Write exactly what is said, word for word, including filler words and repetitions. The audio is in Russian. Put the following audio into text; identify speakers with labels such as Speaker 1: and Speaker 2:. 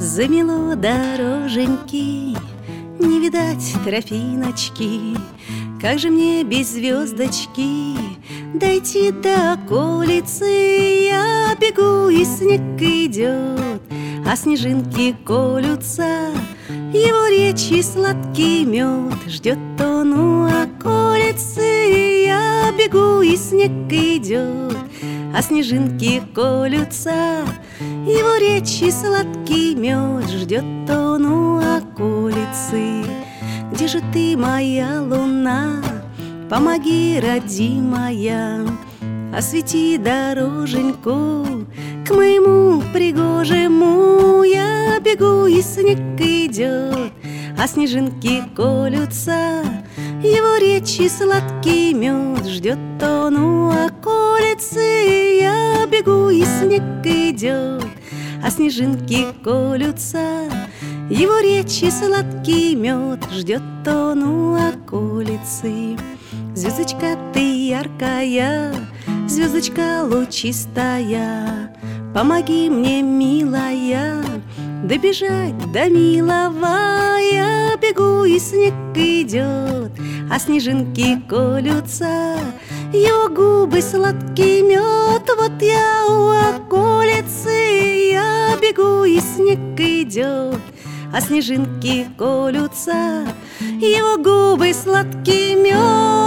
Speaker 1: Замело дороженьки, не видать тропиночки. Как же мне без звездочки дойти до околицы? Я бегу, и снег идет, а снежинки колются. Его речи сладкий мед ждет он у околицы. Я бегу, и снег идет, а снежинки колются. Его речи сладкий мед ждет он у околицы. Где же ты, моя луна? Помоги, родимая, освети дороженьку к моему пригожему. Я бегу, и снег идет, а снежинки колются. Его речи сладкий мед ждет он у околицы. Я бегу, и снег идет, а снежинки колются. Его речи сладкий мед ждет он у околицы. Звездочка ты яркая, звездочка лучистая, помоги мне, милая, добежать до милого. Я бегу, и снег идет, а снежинки колются. Его губы сладкий мед, вот я у околицы. Я бегу, и снег идет, а снежинки колются. Его губы сладкий мед.